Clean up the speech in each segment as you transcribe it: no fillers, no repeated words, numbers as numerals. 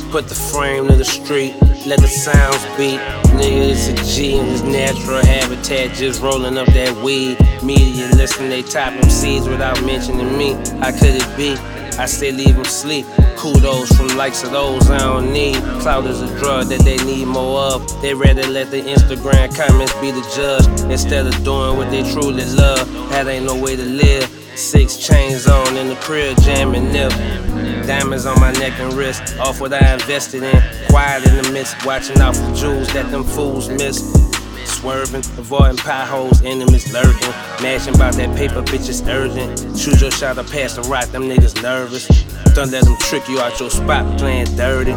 Put the frame to the street, let the sounds beat. Nigga, it's a G in his natural habitat, just rolling up that weed. Media listen, they top MCs without mentioning me. How could it be? I still leave them sleep. Kudos from likes of those I don't need. Clout is a drug that they need more of. They rather let the Instagram comments be the judge instead of doing what they truly love. That ain't no way to live. 6 chains on in the crib, jamming nip. Diamonds on my neck and wrist, off what I invested in. Quiet in the midst, watching out for jewels that them fools miss. Swerving, avoiding potholes, enemies lurking. Mashing about that paper, bitches urgent. Shoot your shot or pass the rock, them niggas nervous. Don't let them trick you out your spot, playing dirty.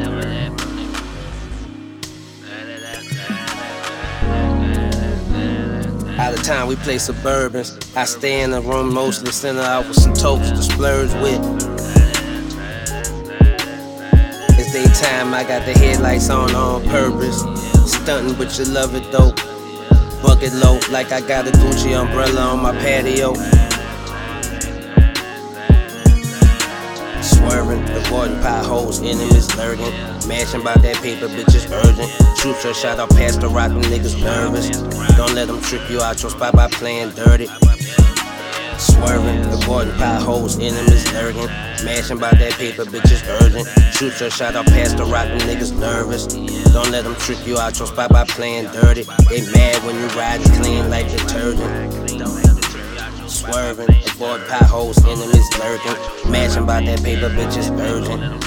Out of time, we play Suburbans. I stay in the room, mostly center out with some tokes to splurge with. It's daytime, I got the headlights on purpose. Stunting, but you love it though. Bucket low, like I got a Gucci umbrella on my patio. Swerving, avoiding potholes, enemies lurking. Mashing about that paper, bitches urgent. Shoot your shot or pass the rock, them niggas nervous. Don't let them trick you out your spot by playing dirty. Swerving, avoiding potholes, enemies lurking. Mashing about that paper, bitches urgent. Shoot your shot or pass the rock, them niggas nervous. Don't let them trick you out your spot by playing dirty. They mad when you riding clean like detergent. Swerving, avoid potholes, enemies lurking. Mashing about that paper, bitches urgent.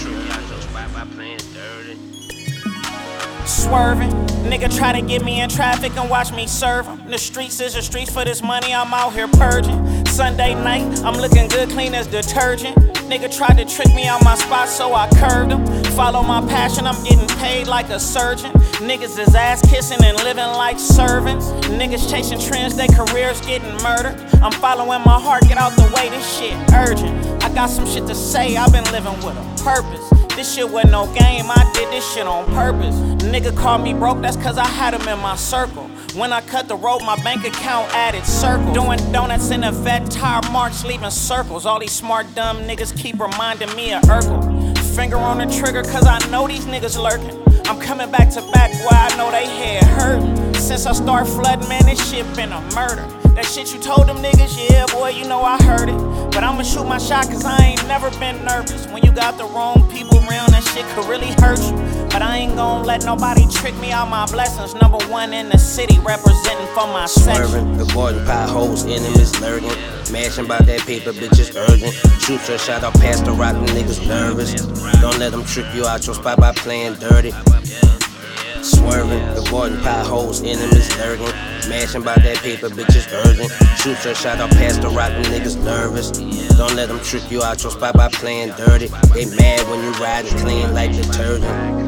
Swerving, nigga try to get me in traffic and watch me serve him. The streets is the streets for this money, I'm out here purging. Sunday night, I'm looking good, clean as detergent. Nigga tried to trick me out my spot, so I curved him. Follow my passion, I'm getting paid like a surgeon. Niggas is ass kissing and living like servants. Niggas chasing trends, their careers getting murdered. I'm following my heart, get out the way, this shit urgent. I got some shit to say, I've been living with a purpose. This shit wasn't no game, I did this shit on purpose. Nigga called me broke, that's cause I had him in my circle. When I cut the rope, my bank account added circles. Doing donuts in a vet tire march, leaving circles. All these smart dumb niggas keep reminding me of Urkel. Finger on the trigger cause I know these niggas lurking. I'm coming back to back where I know they head hurting. Since I start flooding, man, this shit been a murder. That shit you told them niggas, yeah boy, you know I heard it. But I'ma shoot my shot cause I ain't never been nervous. When you got the wrong people around, that shit could really hurt you. But I ain't gon' let nobody trick me out my blessings. #1 in the city, representing for my section. Swerving, avoiding potholes, enemies lurking. Mashing about that paper, bitches urgent. Shoot your shot or pass the rock, them niggas nervous. Don't let them trick you out your spot by playing dirty. Swerving, avoiding potholes, enemies lurking. Mashing about that paper, bitches urgent. Shoot your shot or pass the rock, them niggas nervous. Don't let them trick you out your spot by playing dirty. They mad when you riding clean like detergent.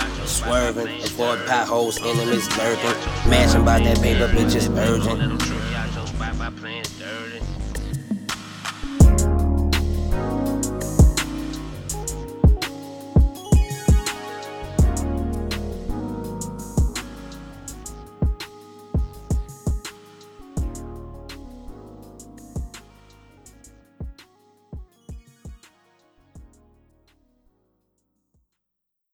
Swerving, avoid potholes, enemies lurking. Mashing about that paper, bitches urgent.